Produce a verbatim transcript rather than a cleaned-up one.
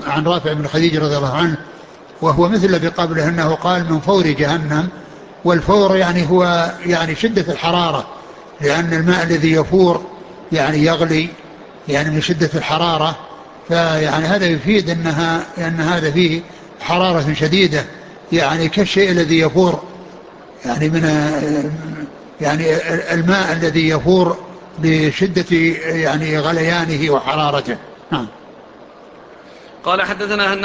عن رافع بن خديج رضي الله عنه، وهو مثل الذي قبله أنه قال من فور جهنم. والفور يعني هو يعني شدة الحرارة، لأن الماء الذي يفور يعني يغلي يعني من شدة الحرارة، فيعني هذا يفيد أنها أن هذا فيه حرارة شديدة، يعني كالشيء الذي يفور يعني من يعني الماء الذي يفور بشدة يعني غليانه وحرارته. نعم. قال حدثنا